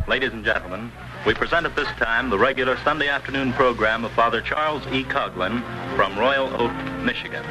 Ladies and gentlemen, we present at this time the regular Sunday afternoon program of Father Charles E. Coughlin from Royal Oak, Michigan.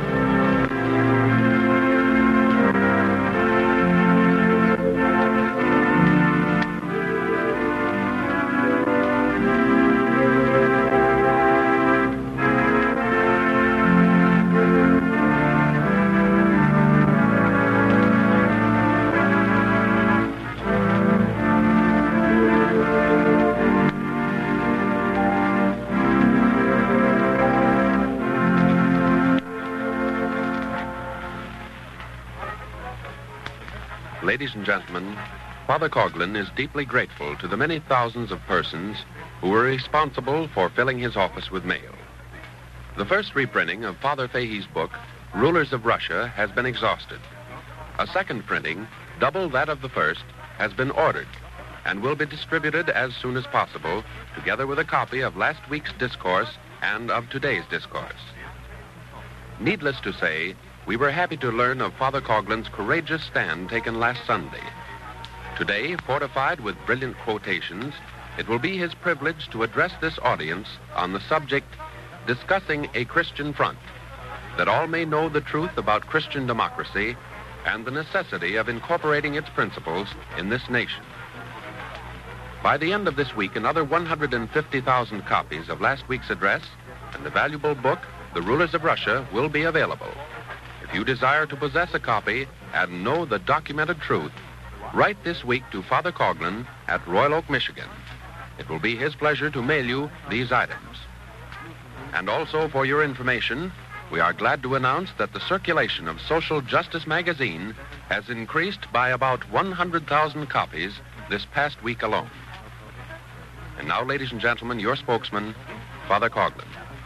Ladies and gentlemen, Father Coughlin is deeply grateful to the many thousands of persons who were responsible for filling his office with mail. The first reprinting of Father Fahey's book, Rulers of Russia, has been exhausted. A second printing, double that of the first, has been ordered and will be distributed as soon as possible, together with a copy of last week's discourse and of today's discourse. Needless to say, we were happy to learn of Father Coughlin's courageous stand taken last Sunday. Today, fortified with brilliant quotations, it will be his privilege to address this audience on the subject, Discussing a Christian Front, that all may know the truth about Christian democracy and the necessity of incorporating its principles in this nation. By the end of this week, another 150,000 copies of last week's address and the valuable book, The Rulers of Russia, will be available. If you desire to possess a copy and know the documented truth, write this week to Father Coughlin at Royal Oak, Michigan. It will be his pleasure to mail you these items. And also, for your information, we are glad to announce that the circulation of Social Justice magazine has increased by about 100,000 copies this past week alone. And now, ladies and gentlemen, your spokesman, Father Coughlin.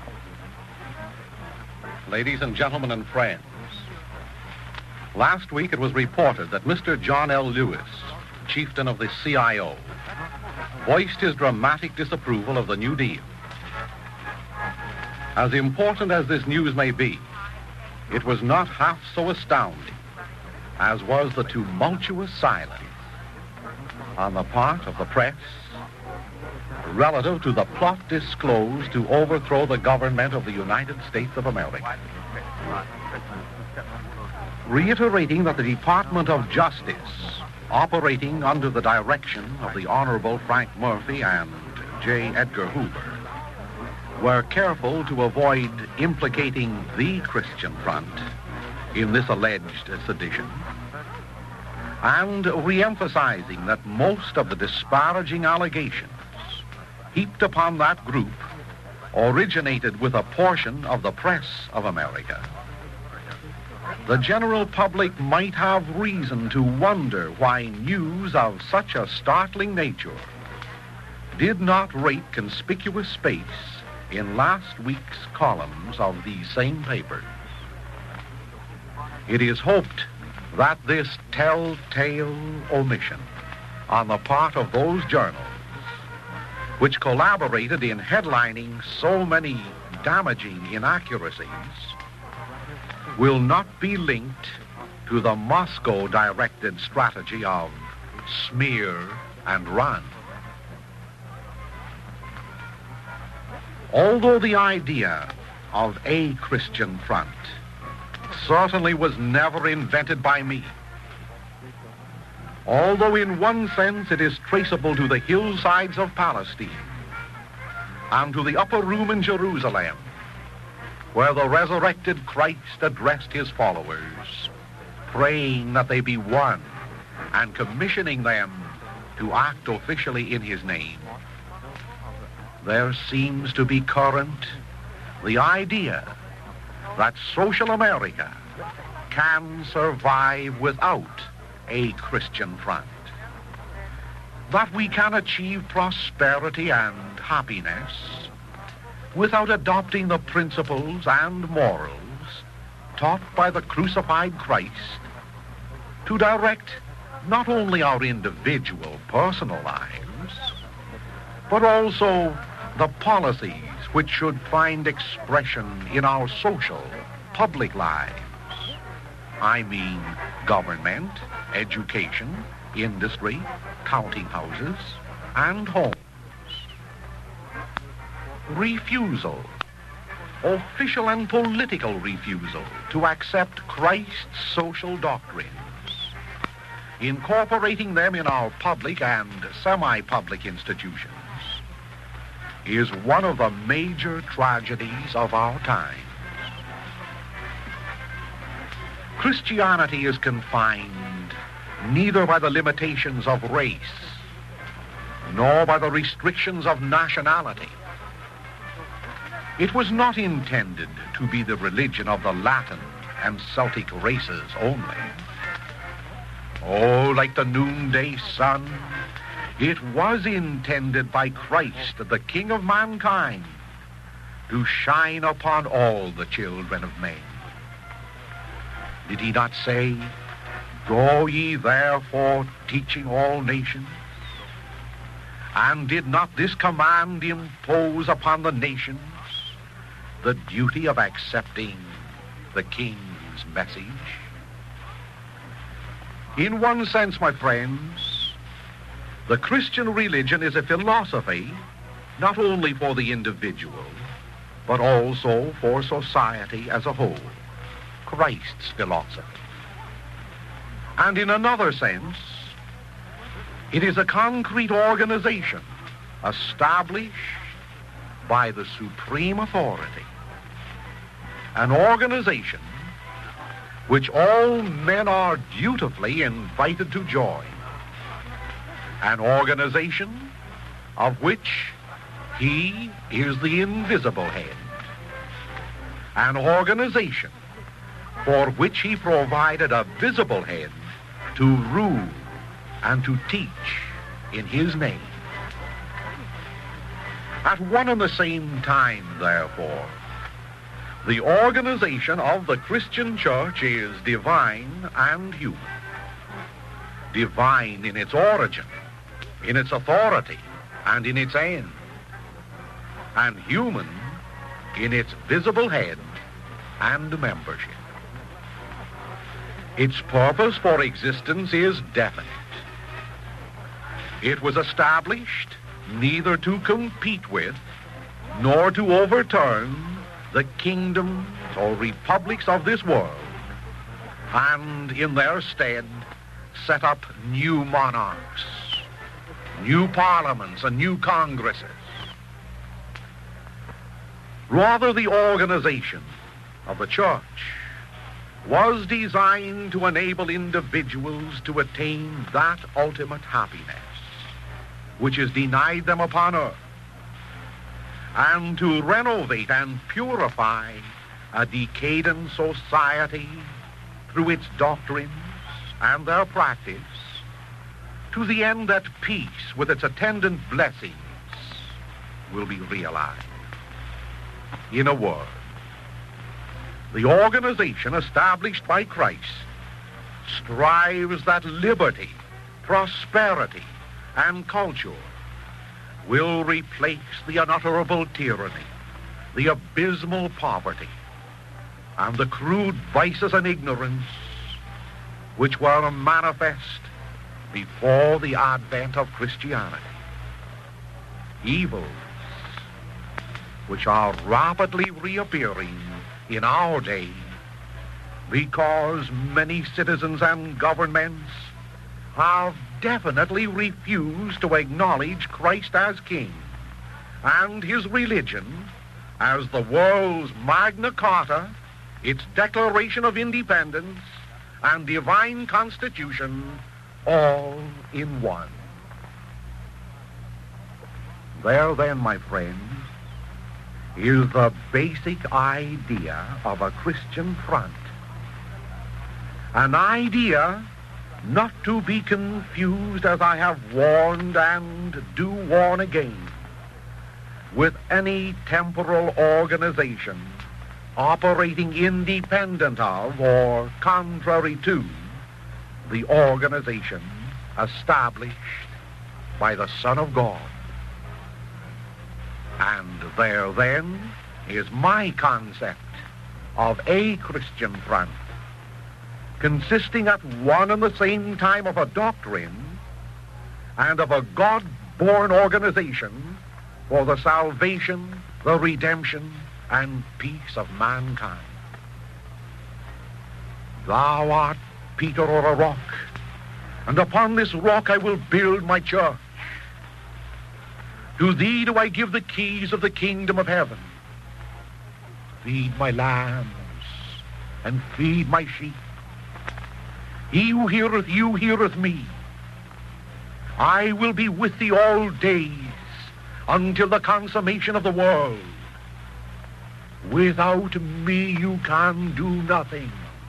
Ladies and gentlemen and friends, last week it was reported that Mr. John L. Lewis, chieftain of the CIO, voiced his dramatic disapproval of the New Deal. As important as this news may be, it was not half so astounding as was the tumultuous silence on the part of the press relative to the plot disclosed to overthrow the government of the United States of America. Reiterating that the Department of Justice, operating under the direction of the Honorable Frank Murphy and J. Edgar Hoover, were careful to avoid implicating the Christian Front in this alleged sedition, and re-emphasizing that most of the disparaging allegations heaped upon that group originated with a portion of the press of America. The general public might have reason to wonder why news of such a startling nature did not rate conspicuous space in last week's columns of these same papers. It is hoped that this telltale omission on the part of those journals which collaborated in headlining so many damaging inaccuracies will not be linked to the Moscow-directed strategy of smear and run. Although the idea of a Christian front certainly was never invented by me, although in one sense it is traceable to the hillsides of Palestine and to the upper room in Jerusalem, where the resurrected Christ addressed his followers, praying that they be one and commissioning them to act officially in his name, there seems to be current the idea that social America can survive without a Christian front, that we can achieve prosperity and happiness without adopting the principles and morals taught by the crucified Christ to direct not only our individual personal lives, but also the policies which should find expression in our social, public lives. I mean government, education, industry, counting houses, and homes. Refusal, official and political refusal to accept Christ's social doctrines, incorporating them in our public and semi-public institutions, is one of the major tragedies of our time. Christianity is confined neither by the limitations of race nor by the restrictions of nationality. It was not intended to be the religion of the Latin and Celtic races only. Oh, like the noonday sun, it was intended by Christ, the King of mankind, to shine upon all the children of men. Did he not say, "Go ye therefore, teaching all nations"? And did not this command impose upon the nations the duty of accepting the King's message? In one sense, my friends, the Christian religion is a philosophy not only for the individual, but also for society as a whole, Christ's philosophy. And in another sense, it is a concrete organization established by the supreme authority, an organization which all men are dutifully invited to join, an organization of which he is the invisible head, an organization for which he provided a visible head to rule and to teach in his name. At one and the same time, therefore, the organization of the Christian church is divine and human. Divine in its origin, in its authority, and in its end. And human in its visible head and membership. Its purpose for existence is definite. It was established neither to compete with nor to overturn the kingdoms or republics of this world, and in their stead set up new monarchs, new parliaments, and new congresses. Rather, the organization of the church was designed to enable individuals to attain that ultimate happiness which is denied them upon earth, and to renovate and purify a decadent society through its doctrines and their practice, to the end that peace with its attendant blessings will be realized. In a word, the organization established by Christ strives that liberty, prosperity, and culture will replace the unutterable tyranny, the abysmal poverty, and the crude vices and ignorance which were manifest before the advent of Christianity. Evils which are rapidly reappearing in our day because many citizens and governments have definitely refused to acknowledge Christ as King and his religion as the world's Magna Carta, its Declaration of Independence, and divine Constitution all in one. There then, my friends, is the basic idea of a Christian front. An idea not to be confused, as I have warned and do warn again, with any temporal organization operating independent of or contrary to the organization established by the Son of God. And there then is my concept of a Christian front, consisting at one and the same time of a doctrine and of a God God-born organization for the salvation, the redemption, and peace of mankind. Thou art Peter or a rock, and upon this rock I will build my church. To thee do I give the keys of the kingdom of heaven. Feed my lambs and feed my sheep. He who heareth you heareth me. I will be with thee all days until the consummation of the world. Without me you can do nothing.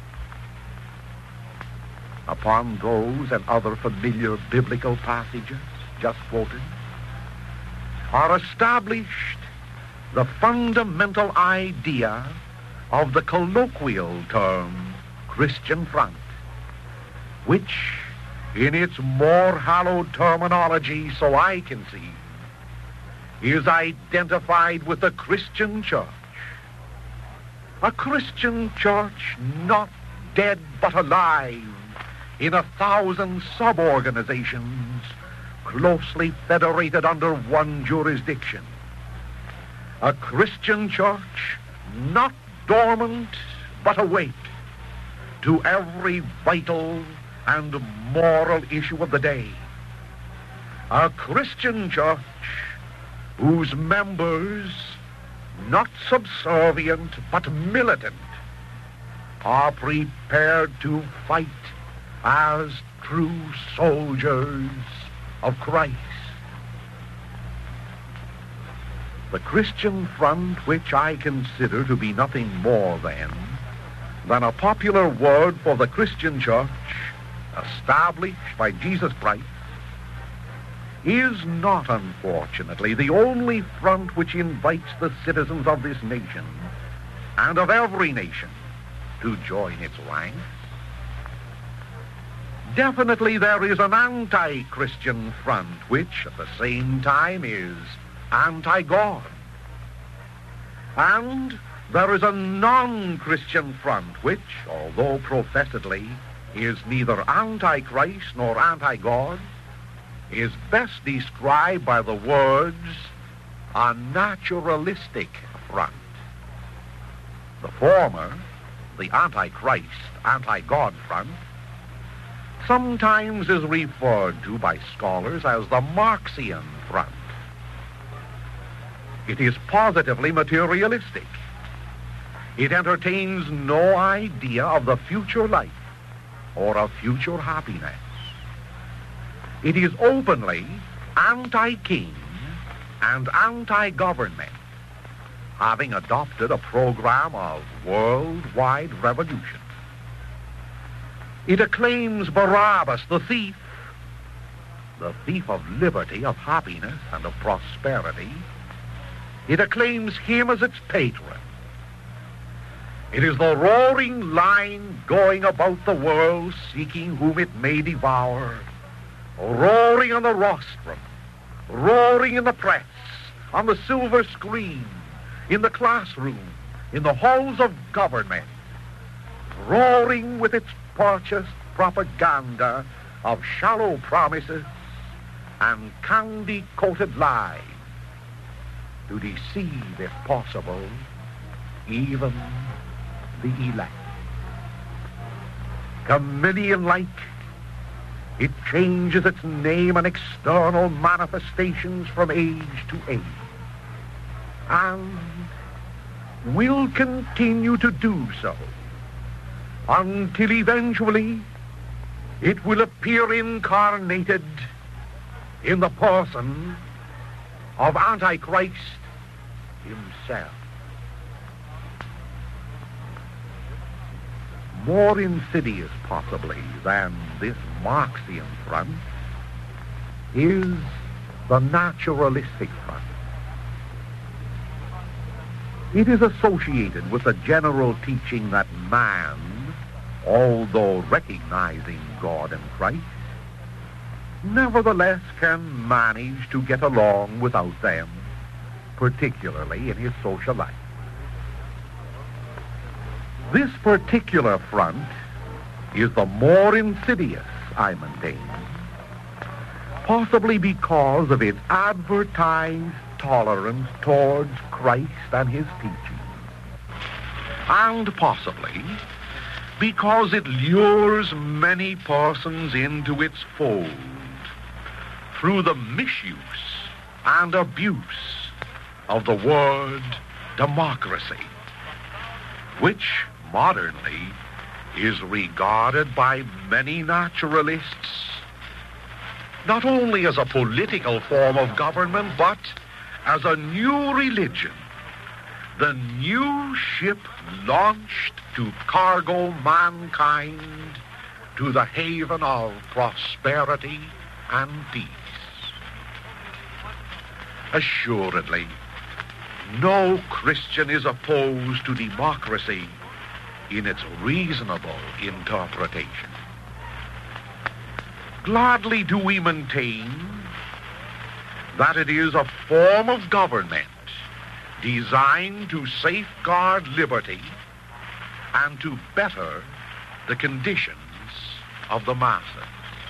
Upon those and other familiar biblical passages just quoted are established the fundamental idea of the colloquial term Christian Front, which, in its more hallowed terminology, so I can see, is identified with the Christian church. A Christian church not dead but alive in 1,000 sub-organizations closely federated under one jurisdiction. A Christian church not dormant but awake to every vital and moral issue of the day. A Christian church whose members, not subservient but militant, are prepared to fight as true soldiers of Christ. The Christian Front, which I consider to be nothing more than a popular word for the Christian church established by Jesus Christ, is not, unfortunately, the only front which invites the citizens of this nation and of every nation to join its ranks. Definitely there is an anti-Christian front which, at the same time, is anti-God. And there is a non-Christian front which, although professedly is neither anti-Christ nor anti-God, is best described by the words a naturalistic front. The former, the anti-Christ, anti-God front, sometimes is referred to by scholars as the Marxian front. It is positively materialistic. It entertains no idea of the future life or of future happiness. It is openly anti-king and anti-government, having adopted a program of worldwide revolution. It acclaims Barabbas, the thief of liberty, of happiness, and of prosperity. It acclaims him as its patron. It is the roaring lion going about the world seeking whom it may devour, roaring on the rostrum, roaring in the press, on the silver screen, in the classroom, in the halls of government, roaring with its purchased propaganda of shallow promises and candy-coated lies to deceive, if possible, even the elect. Chameleon-like, it changes its name and external manifestations from age to age, and will continue to do so until eventually it will appear incarnated in the person of Antichrist himself. More insidious, possibly, than this Marxian front is the naturalistic front. It is associated with the general teaching that man, although recognizing God and Christ, nevertheless can manage to get along without them, particularly in his social life. This particular front is the more insidious, I maintain, possibly because of its advertised tolerance towards Christ and his teaching, and possibly because it lures many persons into its fold through the misuse and abuse of the word democracy, which modernly is regarded by many naturalists not only as a political form of government, but as a new religion, the new ship launched to cargo mankind to the haven of prosperity and peace. Assuredly, no Christian is opposed to democracy in its reasonable interpretation. Gladly do we maintain that it is a form of government designed to safeguard liberty and to better the conditions of the masses.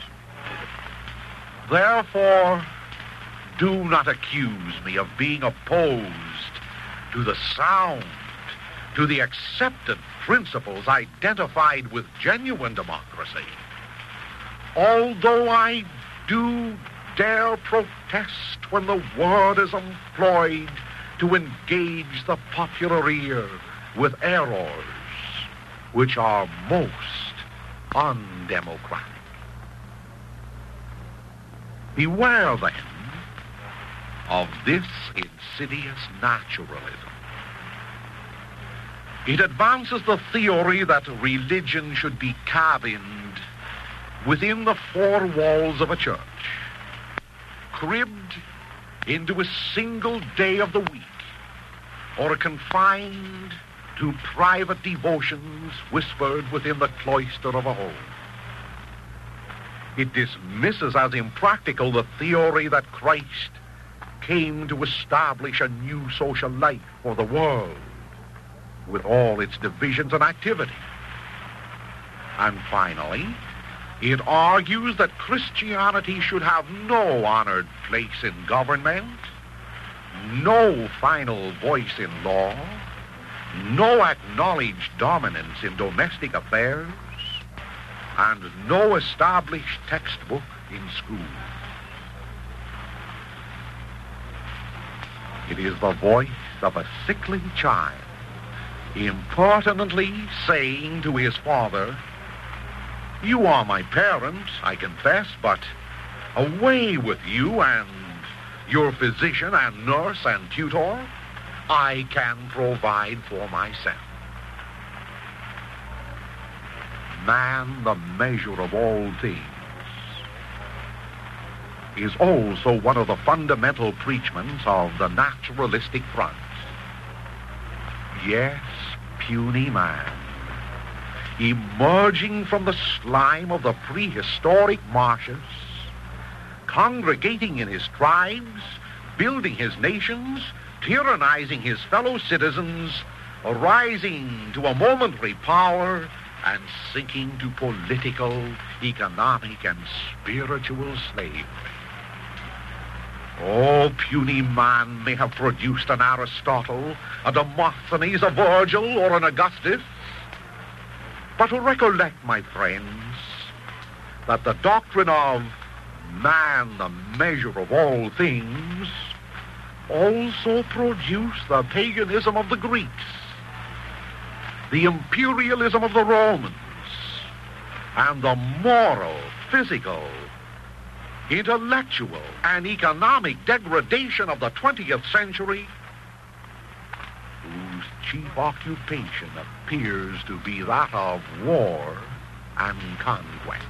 Therefore, do not accuse me of being opposed to the sound, to the accepted principles identified with genuine democracy, although I do dare protest when the word is employed to engage the popular ear with errors which are most undemocratic. Beware, then, of this insidious naturalism. It advances the theory that religion should be cabined within the four walls of a church, cribbed into a single day of the week, or confined to private devotions whispered within the cloister of a home. It dismisses as impractical the theory that Christ came to establish a new social life for the world, with all its divisions and activity. And finally, it argues that Christianity should have no honored place in government, no final voice in law, no acknowledged dominance in domestic affairs, and no established textbook in schools. It is the voice of a sickly child impertinently saying to his father, "You are my parent, I confess, but away with you and your physician and nurse and tutor. I can provide for myself." Man, the measure of all things, is also one of the fundamental preachments of the naturalistic front. Yes, puny man, emerging from the slime of the prehistoric marshes, congregating in his tribes, building his nations, tyrannizing his fellow citizens, rising to a momentary power, and sinking to political, economic, and spiritual slavery. Oh, puny man may have produced an Aristotle, a Demosthenes, a Virgil, or an Augustus, but recollect, my friends, that the doctrine of man, the measure of all things, also produced the paganism of the Greeks, the imperialism of the Romans, and the moral, physical, intellectual, and economic degradation of the 20th century, whose chief occupation appears to be that of war and conquest.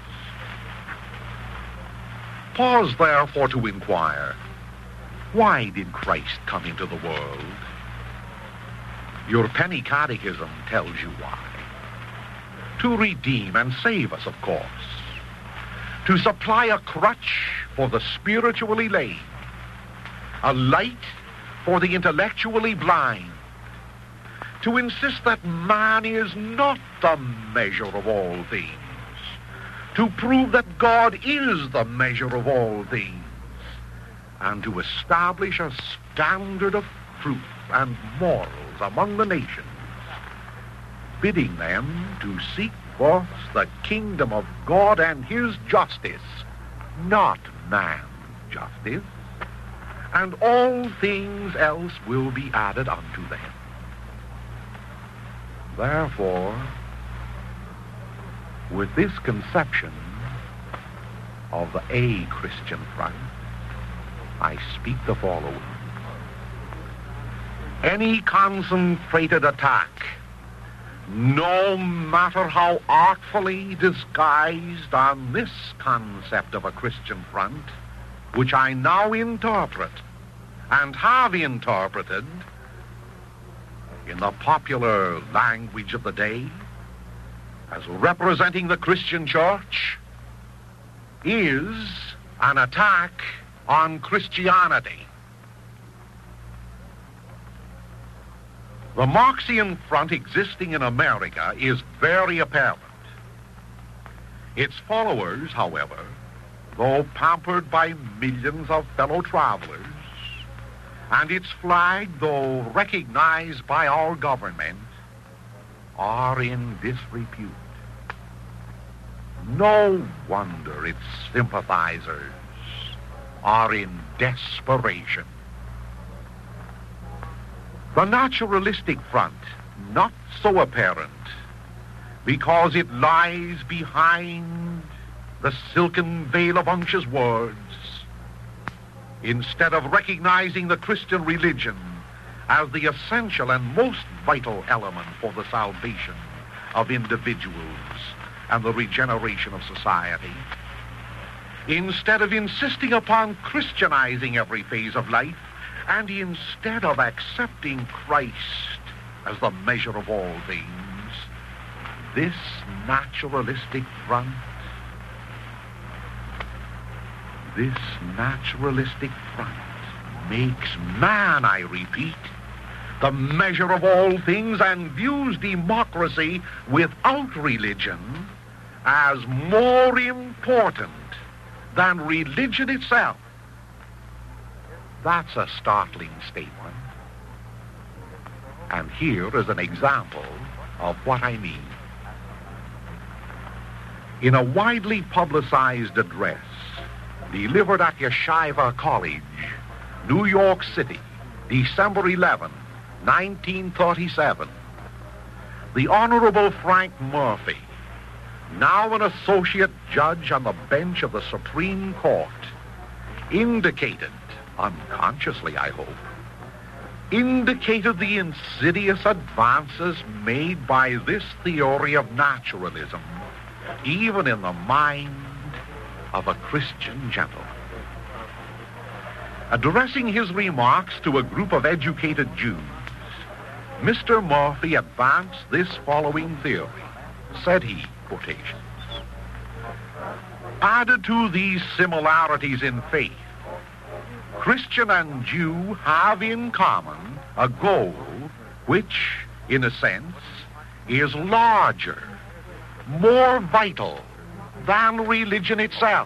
Pause, therefore, to inquire, why did Christ come into the world? Your penny catechism tells you why. To redeem and save us, of course. To supply a crutch for the spiritually lame, a light for the intellectually blind, to insist that man is not the measure of all things, to prove that God is the measure of all things, and to establish a standard of truth and morals among the nations, bidding them to seek first the kingdom of God and his justice, not man's justice, and all things else will be added unto them. Therefore, with this conception of a Christian front, I speak the following. Any concentrated attack, no matter how artfully disguised on this concept of a Christian front, which I now interpret and have interpreted in the popular language of the day as representing the Christian church, is an attack on Christianity. The Marxian front existing in America is very apparent. Its followers, however, though pampered by millions of fellow travelers, and its flag, though recognized by our government, are in disrepute. No wonder its sympathizers are in desperation. The naturalistic front, not so apparent, because it lies behind the silken veil of unctuous words, instead of recognizing the Christian religion as the essential and most vital element for the salvation of individuals and the regeneration of society, instead of insisting upon Christianizing every phase of life, and instead of accepting Christ as the measure of all things, this naturalistic front makes man, I repeat, the measure of all things, and views democracy without religion as more important than religion itself. That's a startling statement. And here is an example of what I mean. In a widely publicized address delivered at Yeshiva College, New York City, December 11, 1937, the Honorable Frank Murphy, now an associate judge on the bench of the Supreme Court, indicated, unconsciously I hope, indicated the insidious advances made by this theory of naturalism, even in the mind of a Christian gentleman. Addressing his remarks to a group of educated Jews, Mr. Murphy advanced this following theory. Said he, quotations, added to these similarities in faith, Christian and Jew have in common a goal which, in a sense, is larger, more vital than religion itself.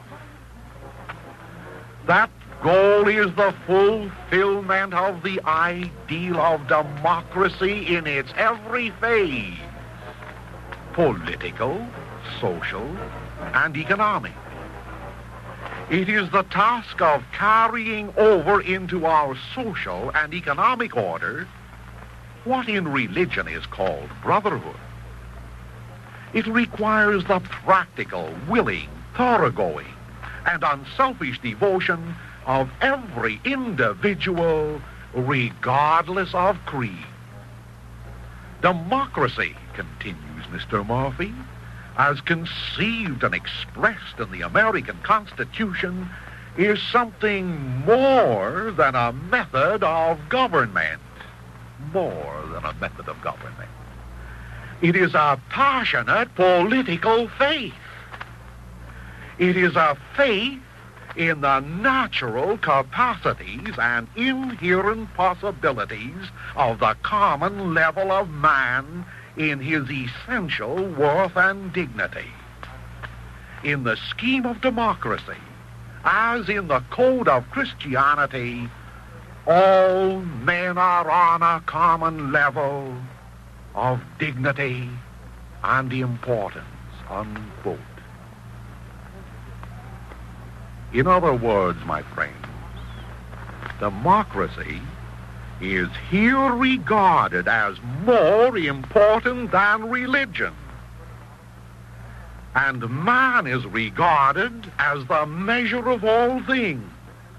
That goal is the fulfillment of the ideal of democracy in its every phase, political, social, and economic. It is the task of carrying over into our social and economic order what in religion is called brotherhood. It requires the practical, willing, thoroughgoing, and unselfish devotion of every individual, regardless of creed. Democracy, continues Mr. Murphy, as conceived and expressed in the American Constitution, is something more than a method of government. More than a method of government. It is a passionate political faith. It is a faith in the natural capacities and inherent possibilities of the common level of man in his essential worth and dignity. in the scheme of democracy, as in the code of Christianity, all men are on a common level of dignity and importance, unquote. In other words, my friends, democracy is here regarded as more important than religion. And man is regarded as the measure of all things.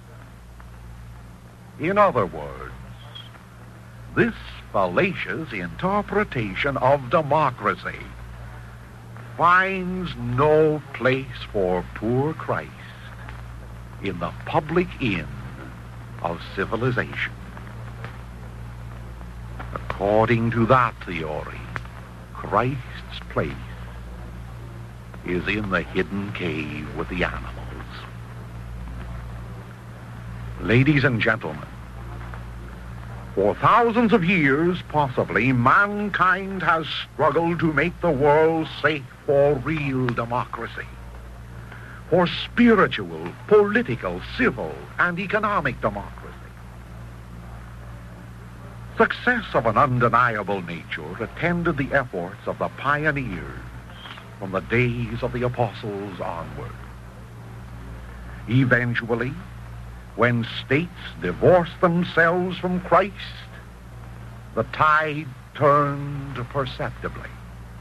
In other words, this fallacious interpretation of democracy finds no place for poor Christ in the public inn of civilization. According to that theory, Christ's place is in the hidden cave with the animals. Ladies and gentlemen, for thousands of years, possibly, mankind has struggled to make the world safe for real democracy, for spiritual, political, civil, and economic democracy. Success of an undeniable nature attended the efforts of the pioneers from the days of the apostles onward. Eventually, when states divorced themselves from Christ, the tide turned perceptibly.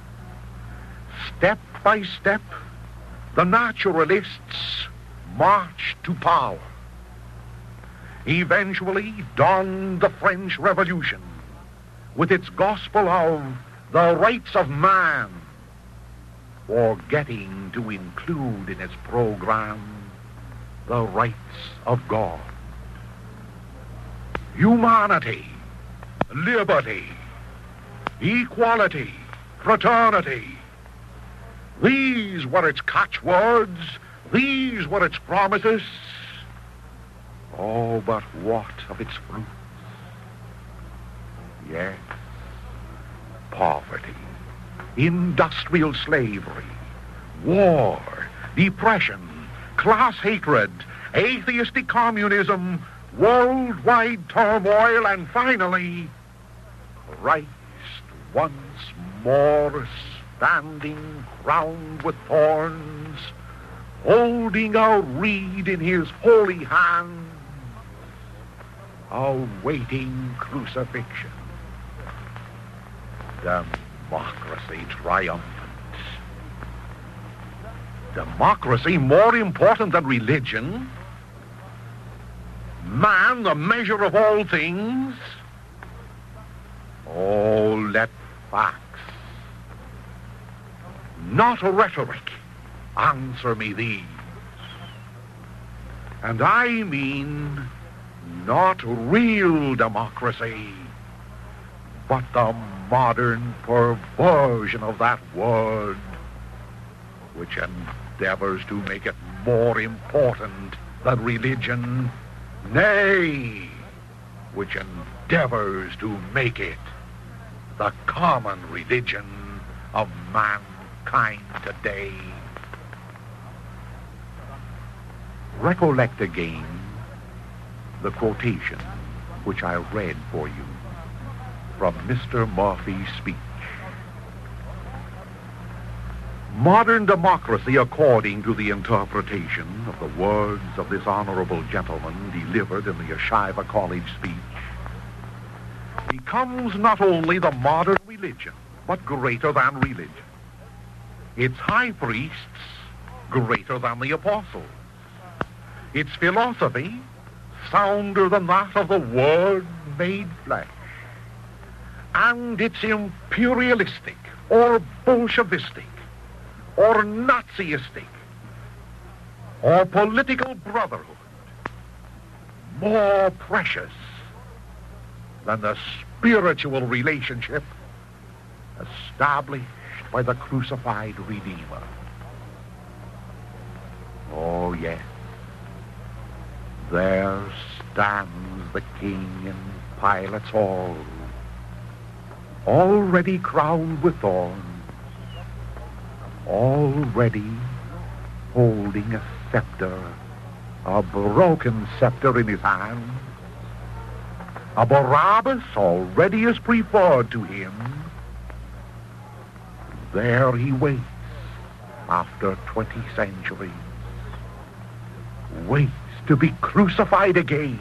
Step by step, the naturalists marched to power. Eventually dawned the French Revolution with its gospel of the rights of man, forgetting to include in its program the rights of God. Humanity, liberty, equality, fraternity. These were its catchwords. These were its promises. Oh, but what of its fruits? Yes, poverty, industrial slavery, war, depression, class hatred, atheistic communism, worldwide turmoil, and finally, Christ once more standing crowned with thorns, holding a reed in his holy hand, awaiting crucifixion. Democracy triumphant. Democracy more important than religion. Man, the measure of all things. Oh, let facts, not rhetoric, answer me these. And I mean not real democracy, but the modern perversion of that word, which endeavors to make it more important than religion, nay, which endeavors to make it the common religion of mankind today. Recollect again the quotation which I read for you from Mr. Murphy's speech. Modern democracy, according to the interpretation of the words of this honorable gentleman delivered in the Yeshiva College speech, becomes not only the modern religion, but greater than religion. Its high priests greater than the apostles. Its philosophy sounder than that of the Word made flesh. And its imperialistic or Bolshevistic or Nazistic or political brotherhood more precious than the spiritual relationship established by the crucified Redeemer. Oh, yes, there stands the King in Pilate's hall, already crowned with thorns, already holding a scepter, a broken scepter in his hand. A Barabbas already is preferred to him. There he waits after 20 centuries. Waits to be crucified again.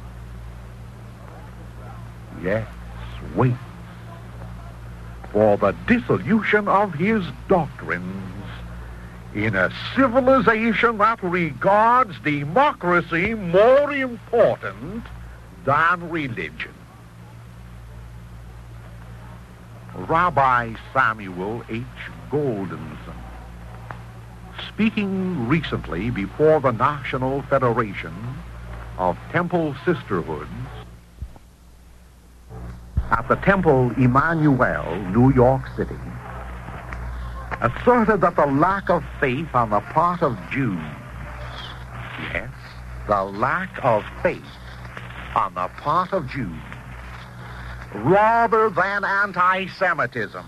Yes, waits for the dissolution of his doctrines in a civilization that regards democracy more important than religion. Rabbi Samuel H. Goldenson, speaking recently before the National Federation of Temple Sisterhoods at the Temple Emmanuel, New York City, asserted that the lack of faith on the part of Jews, yes, the lack of faith on the part of Jews, rather than anti-Semitism,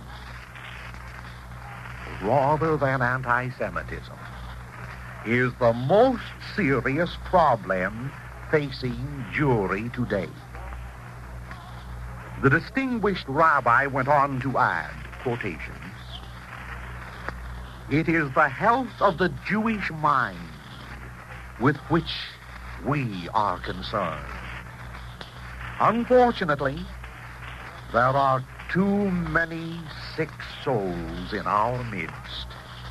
is the most serious problem facing Jewry today. The distinguished rabbi went on to add, quotations, "It is the health of the Jewish mind with which we are concerned. Unfortunately, there are too many sick souls in our midst.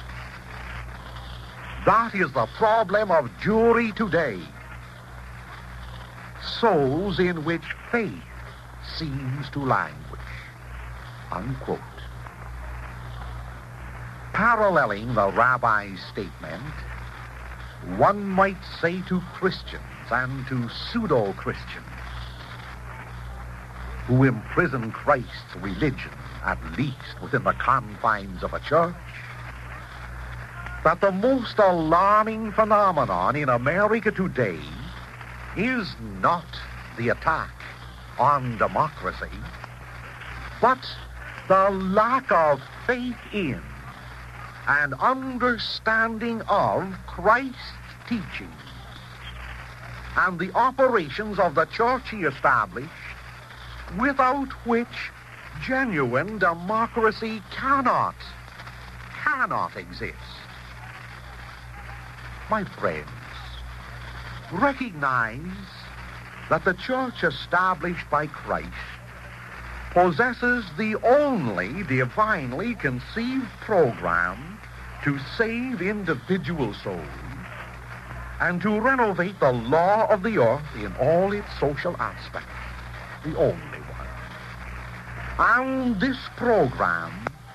That is the problem of Jewry today. Souls in which faith seems to languish." Unquote. Paralleling the rabbi's statement, one might say to Christians and to pseudo-Christians who imprison Christ's religion, at least within the confines of a church, that the most alarming phenomenon in America today is not the attack on democracy, but the lack of faith in and understanding of Christ's teachings and the operations of the church he established, without which genuine democracy cannot exist. My friends, recognize that the church established by Christ possesses the only divinely conceived program to save individual souls and to renovate the law of the earth in all its social aspects. The only one. And this program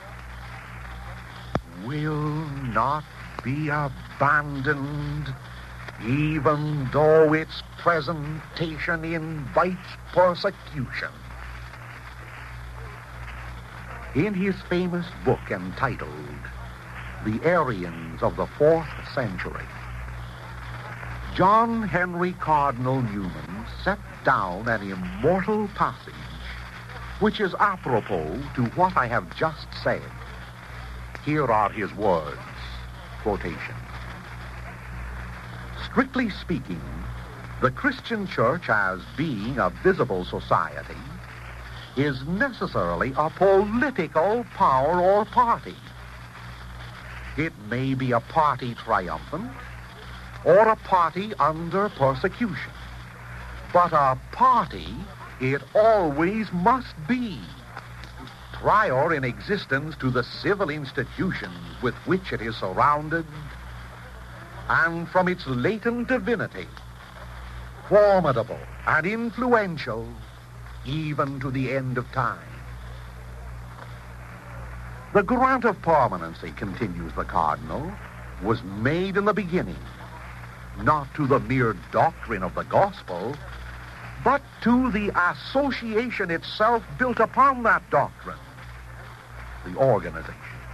will not be abandoned, even though its presentation invites persecution. In his famous book entitled The Arians of the 4th Century, John Henry Cardinal Newman set down an immortal passage which is apropos to what I have just said. Here are his words, quotation. "Strictly speaking, the Christian church, as being a visible society, is necessarily a political power or party. It may be a party triumphant or a party under persecution, but a party it always must be, prior in existence to the civil institutions with which it is surrounded, and from its latent divinity, formidable and influential even to the end of time. The grant of permanency," continues the Cardinal, "was made in the beginning, not to the mere doctrine of the gospel, but to the association itself built upon that doctrine, the organization.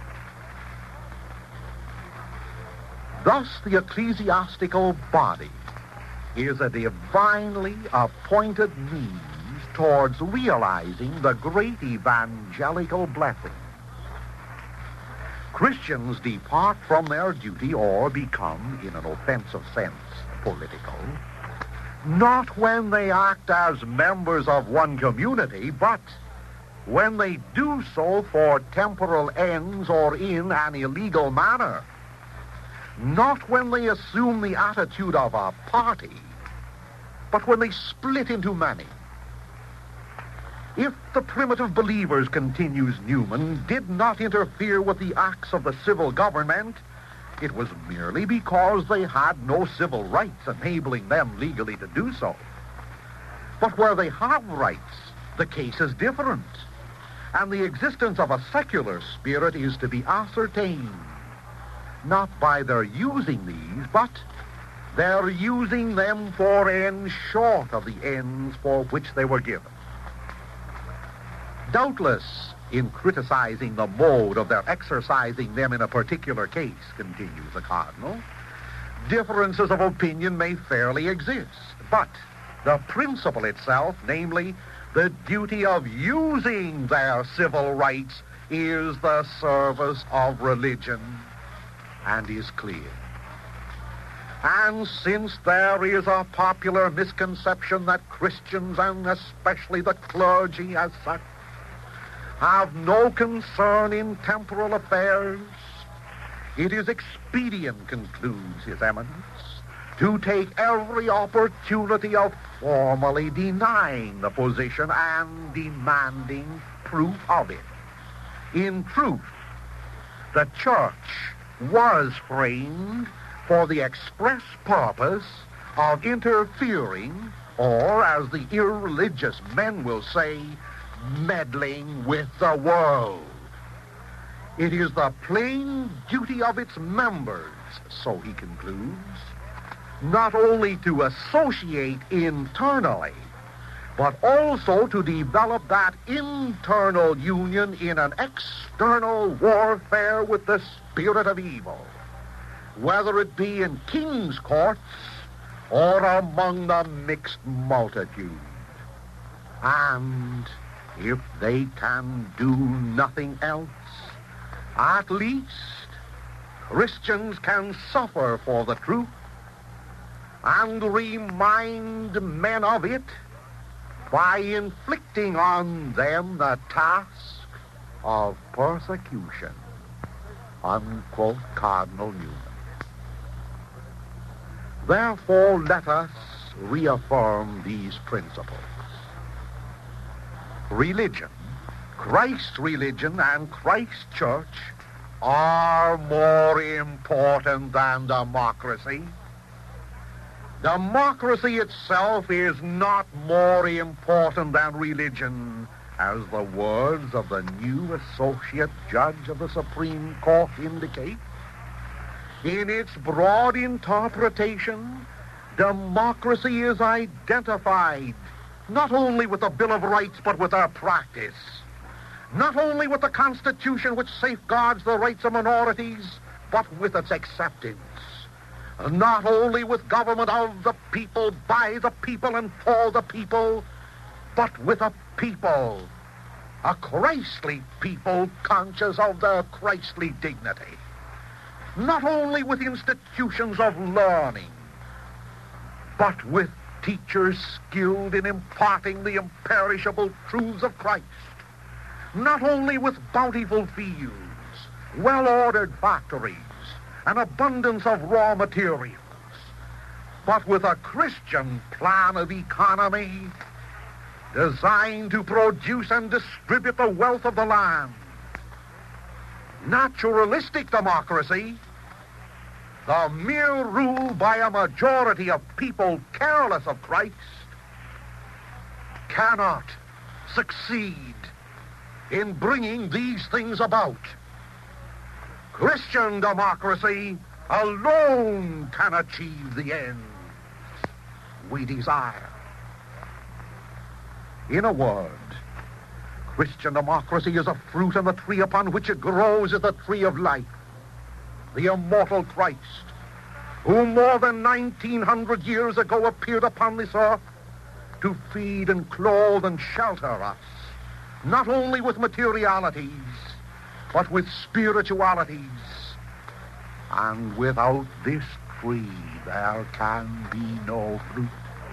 Thus, the ecclesiastical body is a divinely appointed means towards realizing the great evangelical blessing. Christians depart from their duty or become, in an offensive sense, political, not when they act as members of one community, but when they do so for temporal ends or in an illegal manner. Not when they assume the attitude of a party, but when they split into many. If the primitive believers, continues Newman, did not interfere with the acts of the civil government, it was merely because they had no civil rights enabling them legally to do so. But where they have rights, the case is different, and the existence of a secular spirit is to be ascertained, not by their using these, but their using them for ends short of the ends for which they were given. Doubtless, in criticizing the mode of their exercising them in a particular case, continues the Cardinal, differences of opinion may fairly exist, but the principle itself, namely, the duty of using their civil rights, is the service of religion, and is clear. And since there is a popular misconception that Christians, and especially the clergy as such, have no concern in temporal affairs, it is expedient, concludes His Eminence, to take every opportunity of formally denying the position and demanding proof of it. In truth, the Church was framed for the express purpose of interfering, or, as the irreligious men will say, meddling with the world. It is the plain duty of its members, so he concludes, not only to associate internally, but also to develop that internal union in an external warfare with the spirit of evil, whether it be in king's courts or among the mixed multitude. And if they can do nothing else, at least Christians can suffer for the truth and remind men of it by inflicting on them the task of persecution. Unquote Cardinal Newman. Therefore, let us reaffirm these principles. Religion, Christ's religion and Christ's church, are more important than democracy. Democracy itself is not more important than religion, as the words of the new Associate Judge of the Supreme Court indicate. In its broad interpretation, democracy is identified not only with the Bill of Rights, but with our practice. Not only with the Constitution, which safeguards the rights of minorities, but with its acceptance. Not only with government of the people, by the people, and for the people, but with a people, a Christly people conscious of their Christly dignity. Not only with institutions of learning, but with teachers skilled in imparting the imperishable truths of Christ. Not only with bountiful fields, well-ordered factories, an abundance of raw materials, but with a Christian plan of economy designed to produce and distribute the wealth of the land. Naturalistic democracy, the mere rule by a majority of people careless of Christ, cannot succeed in bringing these things about. Christian democracy alone can achieve the ends we desire. In a word, Christian democracy is a fruit, and the tree upon which it grows is the tree of life. The immortal Christ, who more than 1900 years ago appeared upon this earth to feed and clothe and shelter us, not only with materialities, but with spiritualities. And without this tree, there can be no fruit.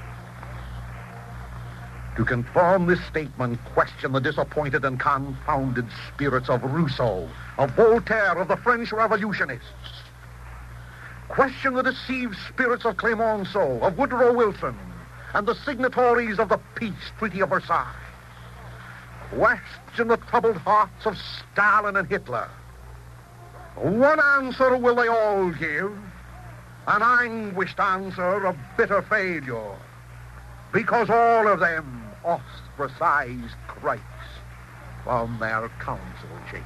To confirm this statement, question the disappointed and confounded spirits of Rousseau, of Voltaire, of the French revolutionists. Question the deceived spirits of Clemenceau, of Woodrow Wilson, and the signatories of the Peace Treaty of Versailles. Question the troubled hearts of Stalin and Hitler. One answer will they all give, an anguished answer of bitter failure, because all of them ostracized Christ from their council chamber.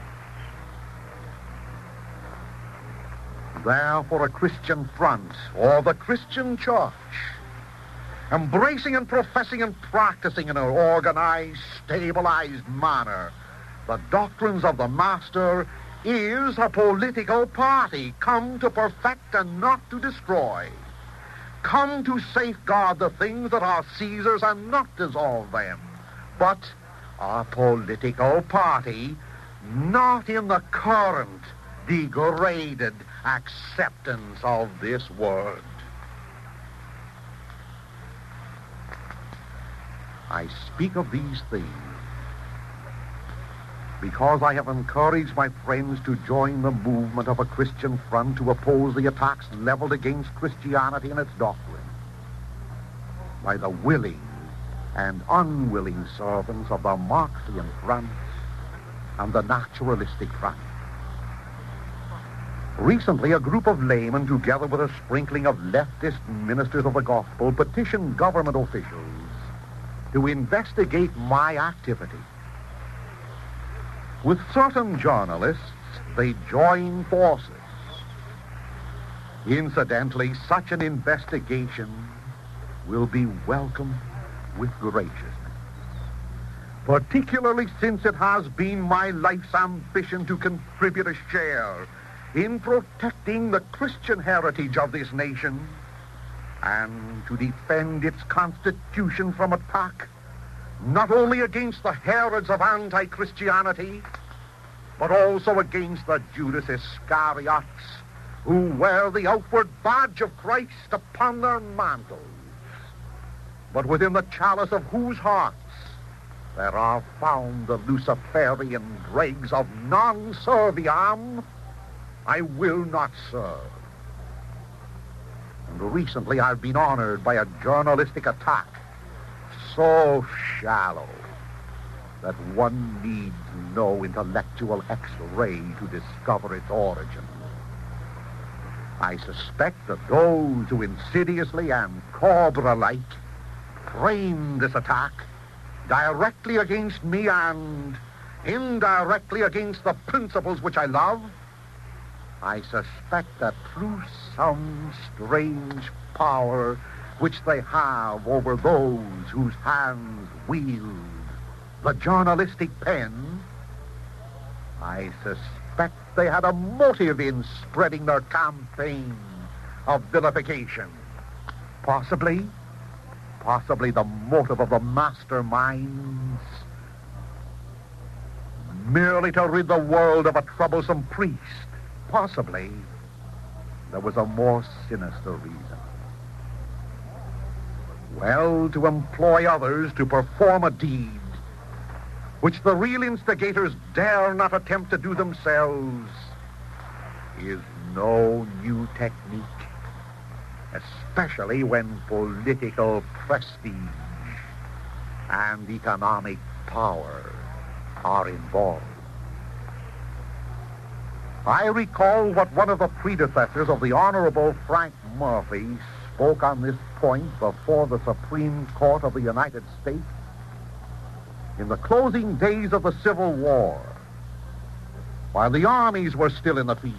Therefore, a Christian front, or the Christian church, embracing and professing and practicing in an organized, stabilized manner the doctrines of the Master, is a political party come to perfect and not to destroy, come to safeguard the things that are Caesar's and not dissolve them, but a political party not in the current degraded acceptance of this word. I speak of these things because I have encouraged my friends to join the movement of a Christian front to oppose the attacks leveled against Christianity and its doctrine by the willing and unwilling servants of the Marxian front and the naturalistic front. Recently, a group of laymen, together with a sprinkling of leftist ministers of the gospel, petitioned government officials to investigate my activity. With certain journalists, they joined forces. Incidentally, such an investigation will be welcomed with graciousness, particularly since it has been my life's ambition to contribute a share in protecting the Christian heritage of this nation and to defend its constitution from attack, not only against the Herods of anti-Christianity, but also against the Judas Iscariots who wear the outward badge of Christ upon their mantles, but within the chalice of whose hearts there are found the Luciferian dregs of non serviam, I will not serve. And recently I've been honored by a journalistic attack so shallow that one needs no intellectual X-ray to discover its origin. I suspect that those who insidiously and Cobra-like framed this attack directly against me and indirectly against the principles which I love, I suspect that through some strange power which they have over those whose hands wield the journalistic pen, I suspect they had a motive in spreading their campaign of vilification. Possibly the motive of the masterminds merely to rid the world of a troublesome priest. Possibly there was a more sinister reason. Well, to employ others to perform a deed which the real instigators dare not attempt to do themselves is no new technique, especially when political prestige and economic power are involved. I recall what one of the predecessors of the Honorable Frank Murphy spoke on this point before the Supreme Court of the United States in the closing days of the Civil War, while the armies were still in the field.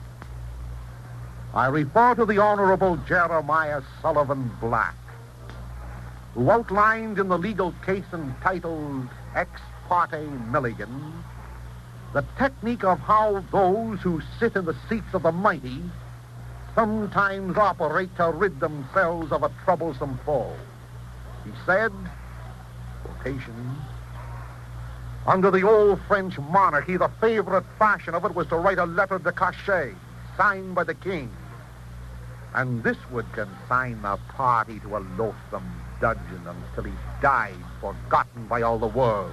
I refer to the Honorable Jeremiah Sullivan Black, who outlined in the legal case entitled Ex Parte Milligan the technique of how those who sit in the seats of the mighty sometimes operate to rid themselves of a troublesome foe. He said, quotation, Under the old French monarchy, the favorite fashion of it was to write a letter de cachet, signed by the king. And this would consign the party to a loathsome dungeon until he died, forgotten by all the world.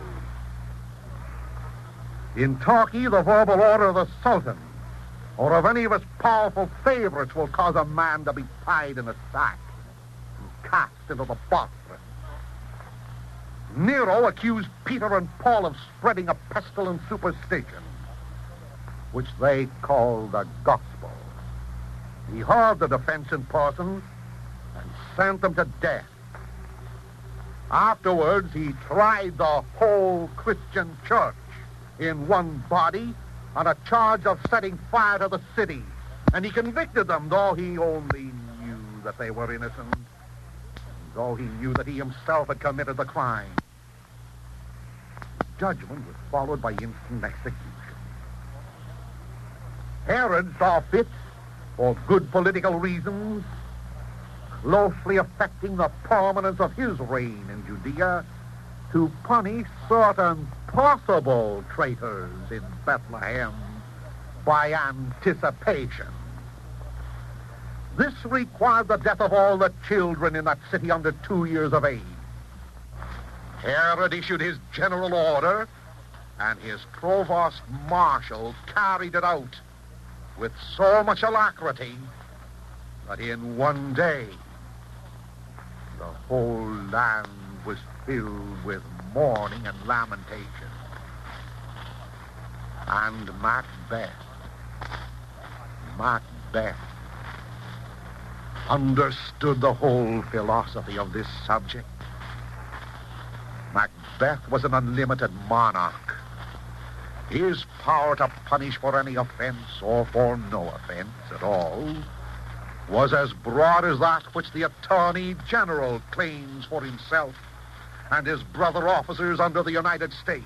In Turkey, the verbal order of the Sultan or of any of his powerful favorites will cause a man to be tied in a sack and cast into the Bosphorus. Nero accused Peter and Paul of spreading a pestilent superstition, which they call the gospel. He heard the defense in person and sent them to death. Afterwards, he tried the whole Christian church in one body on a charge of setting fire to the city. And he convicted them, though he only knew that they were innocent, though he knew that he himself had committed the crime. Judgment was followed by instant execution. Herod saw fit, for good political reasons, closely affecting the permanence of his reign in Judea, to punish certain possible traitors in Bethlehem by anticipation. This required the death of all the children in that city under 2 years of age. Herod issued his general order, and his provost marshal carried it out with so much alacrity that in one day the whole land was filled with mourning and lamentation. And Macbeth understood the whole philosophy of this subject. Macbeth was an unlimited monarch. His power to punish for any offense or for no offense at all was as broad as that which the Attorney General claims for himself and his brother officers under the United States.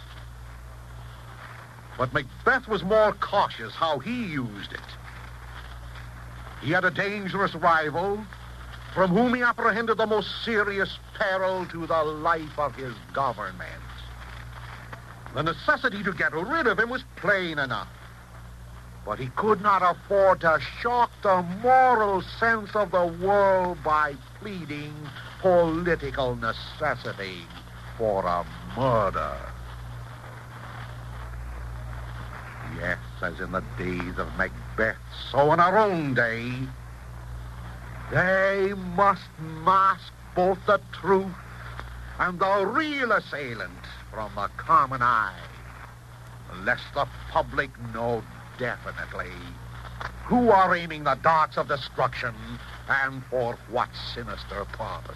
But Macbeth was more cautious how he used it. He had a dangerous rival from whom he apprehended the most serious peril to the life of his government. The necessity to get rid of him was plain enough. But he could not afford to shock the moral sense of the world by pleading political necessity for a murder. Yes, as in the days of Macbeth, so in our own day, they must mask both the truth and the real assailant from the common eye, lest the public know definitely who are aiming the darts of destruction and for what sinister purposes.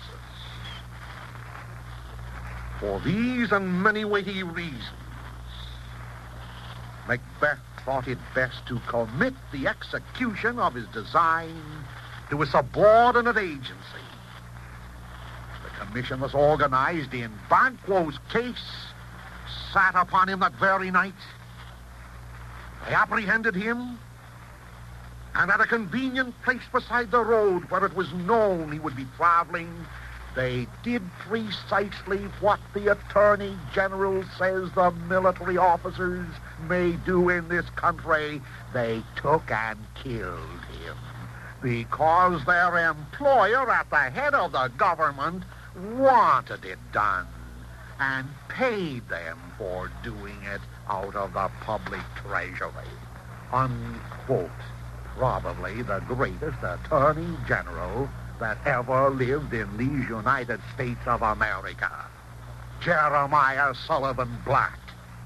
For these and many weighty reasons, Macbeth thought it best to commit the execution of his design to a subordinate agency. The commission was organized in Banquo's case, sat upon him that very night. They apprehended him, and at a convenient place beside the road where it was known he would be traveling, they did precisely what the Attorney General says the military officers may do in this country. They took and killed him because their employer at the head of the government wanted it done and paid them for doing it out of the public treasury. Unquote. Probably the greatest Attorney General that ever lived in these United States of America, Jeremiah Sullivan Black.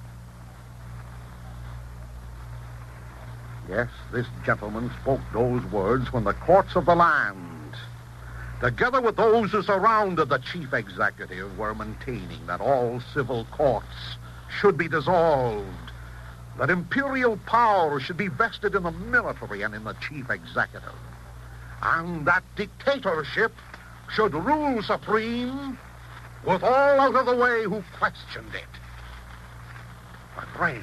Yes, this gentleman spoke those words when the courts of the land, together with those who surrounded the chief executive, were maintaining that all civil courts should be dissolved, that imperial power should be vested in the military and in the chief executive, and that dictatorship should rule supreme with all out of the way who questioned it. But friends,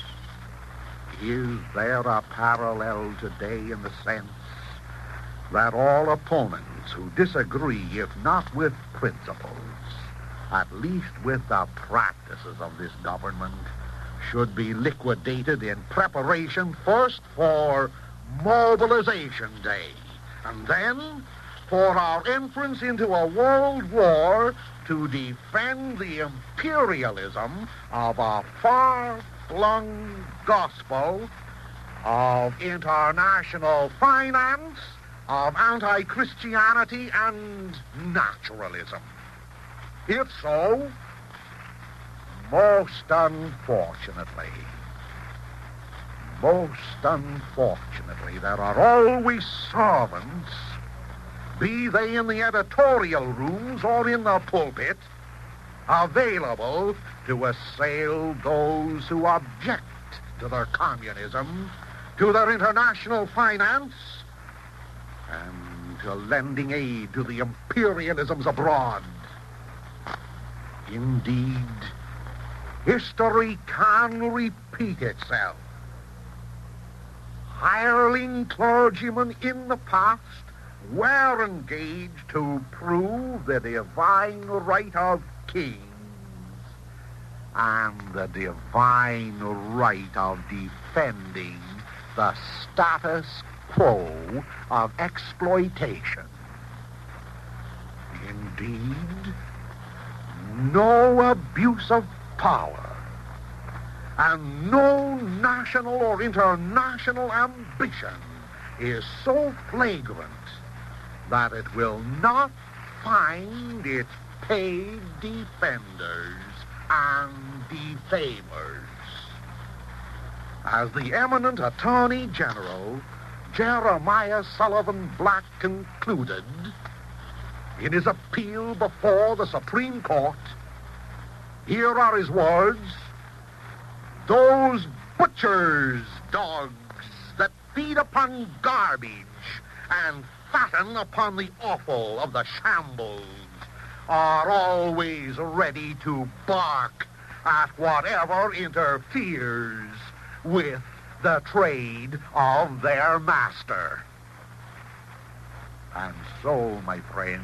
is there a parallel today in the sense that all opponents who disagree, if not with principles, at least with the practices of this government, should be liquidated in preparation first for Mobilization Day, and then for our entrance into a world war to defend the imperialism of a far-flung gospel of international finance, of anti-Christianity and naturalism. If so, most unfortunately, there are always servants, be they in the editorial rooms or in the pulpit, available to assail those who object to their communism, to their international finance, and to lending aid to the imperialisms abroad. Indeed, history can repeat itself. Hireling clergymen in the past were engaged to prove the divine right of kings and the divine right of defending the status quo of exploitation. Indeed, no abuse of power and no national or international ambition is so flagrant that it will not find its paid defenders and defamers. As the eminent Attorney General Jeremiah Sullivan Black concluded in his appeal before the Supreme Court, here are his words: "Those butchers' dogs that feed upon garbage and fatten upon the offal of the shambles are always ready to bark at whatever interferes with the trade of their master." And so, my friends,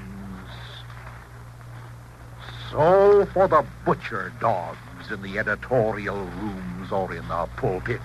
so for the butcher dogs in the editorial rooms or in the pulpits,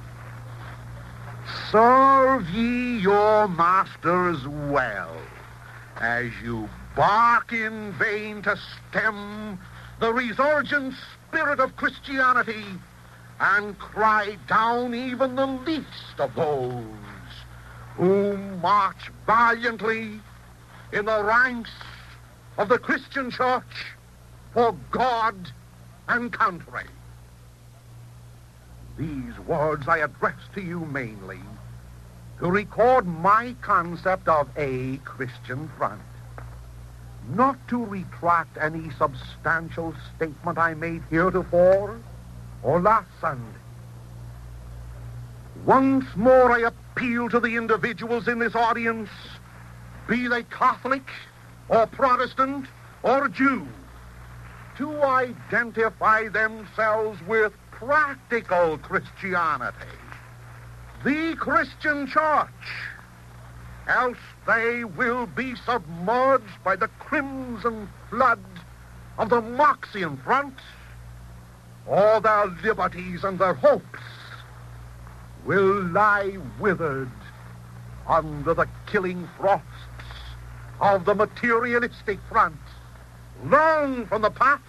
serve ye your masters well as you bark in vain to stem the resurgent spirit of Christianity and cry down even the least of those who march valiantly in the ranks of the Christian church for God and country. These words I address to you mainly to record my concept of a Christian front, not to retract any substantial statement I made heretofore or last Sunday. Once more I appeal to the individuals in this audience, be they Catholic or Protestant or Jew, to identify themselves with practical Christianity, the Christian church, else they will be submerged by the crimson flood of the Marxian front, or their liberties and their hopes will lie withered under the killing frosts of the materialistic front, long from the past.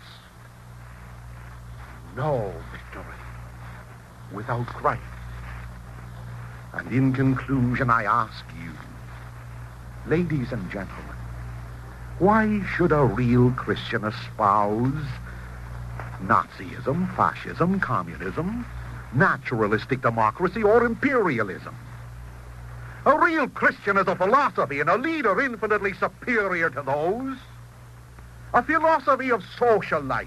No victory without Christ. And in conclusion, I ask you, ladies and gentlemen, why should a real Christian espouse Nazism, fascism, communism, naturalistic democracy, or imperialism? A real Christian is a philosophy and a leader infinitely superior to those. A philosophy of social life.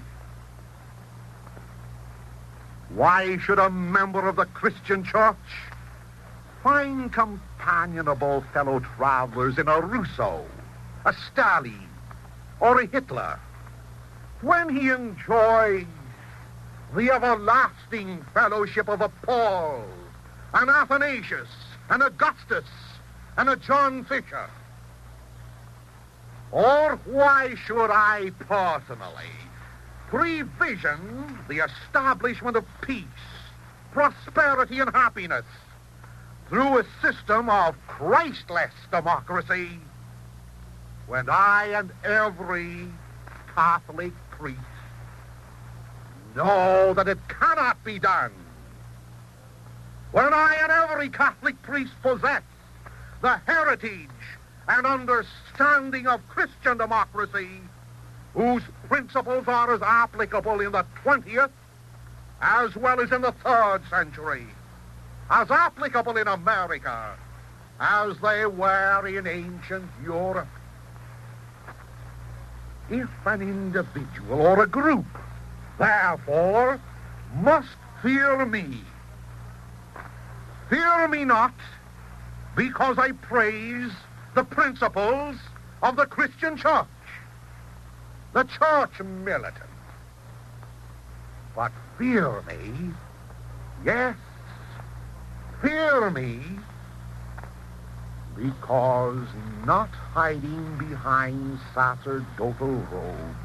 Why should a member of the Christian church find companionable fellow travelers in a Rousseau, a Stalin, or a Hitler, when he enjoys the everlasting fellowship of a Paul, an Athanasius, an Augustus, and a John Fisher? Or why should I personally prevision the establishment of peace, prosperity, and happiness through a system of Christless democracy, when I and every Catholic priest know that it cannot be done, when I and every Catholic priest possess the heritage and understanding of Christian democracy, whose principles are as applicable in the 20th as well as in the 3rd century, as applicable in America as they were in ancient Europe. If an individual or a group, therefore, must fear me not because I praise the principles of the Christian church, the church militant, but fear me, yes, fear me, because not hiding behind sacerdotal robes,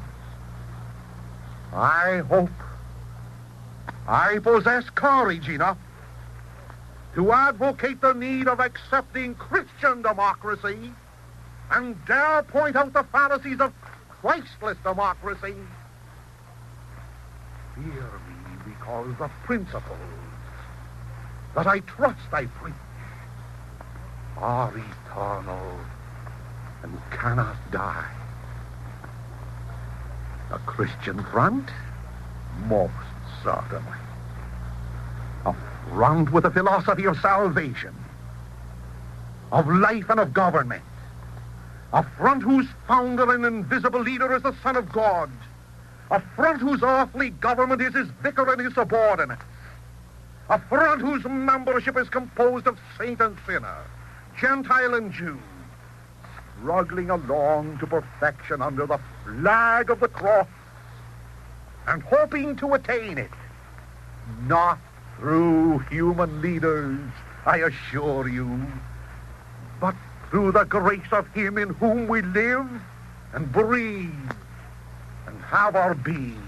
I hope I possess courage enough to advocate the need of accepting Christian democracy and dare point out the fallacies of Christless democracy. Fear me because the principles that I trust I preach are eternal and cannot die. A Christian front? Most certainly. A front with a philosophy of salvation, of life and of government. A front whose founder and invisible leader is the Son of God. A front whose earthly government is his vicar and his subordinates. A front whose membership is composed of saint and sinner, Gentile and Jew, struggling along to perfection under the flag of the cross and hoping to attain it, not through human leaders, I assure you, but through the grace of him in whom we live and breathe and have our being.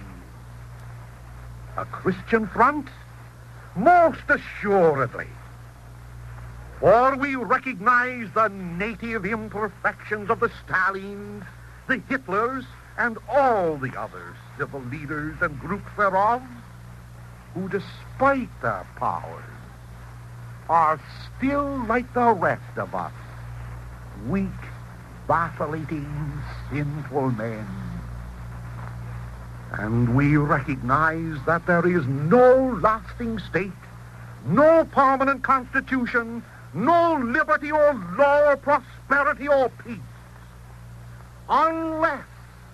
A Christian front? Most assuredly. For we recognize the native imperfections of the Stalins, the Hitlers, and all the other civil leaders and groups thereof, who, despite their powers, are still like the rest of us, weak, vacillating, sinful men. And we recognize that there is no lasting state, no permanent constitution, no liberty or law or prosperity or peace, unless,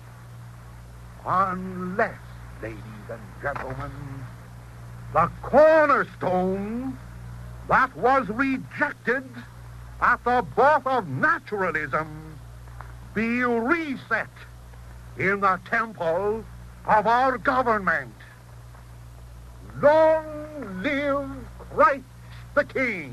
ladies and gentlemen, the cornerstone that was rejected at the birth of naturalism be reset in the temple of our government. Long live Christ the King.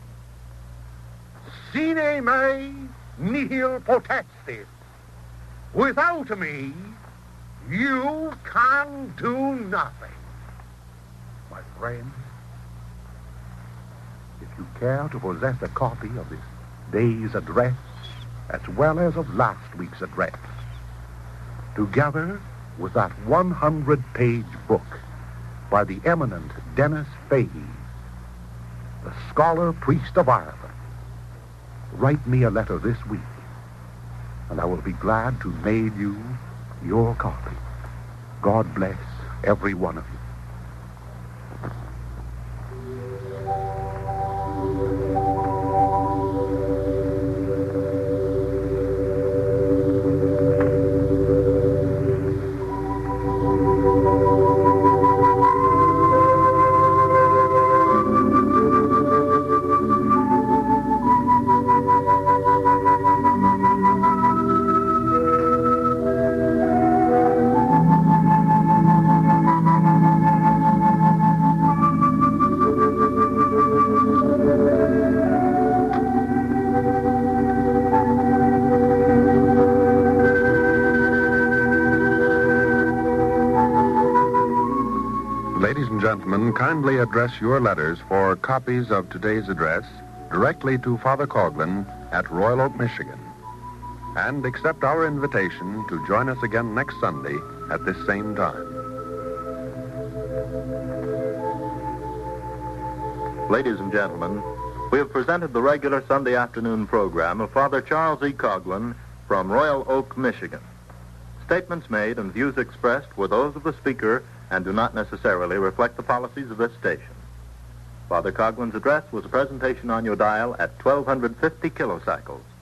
Sine me nihil potestas. Without me, you can do nothing. My friend, if you care to possess a copy of this day's address, as well as of last week's address, together with that 100-page book by the eminent Denis Fahey, the scholar priest of Ireland, write me a letter this week, and I will be glad to mail you your copy. God bless every one of you. gentlemen, kindly address your letters for copies of today's address directly to Father Coughlin at Royal Oak, Michigan. And accept our invitation to join us again next Sunday at this same time. Ladies and gentlemen, we have presented the regular Sunday afternoon program of Father Charles E. Coughlin from Royal Oak, Michigan. Statements made and views expressed were those of the speaker and do not necessarily reflect the policies of this station. Father Coughlin's address was a presentation on your dial at 1250 kilocycles.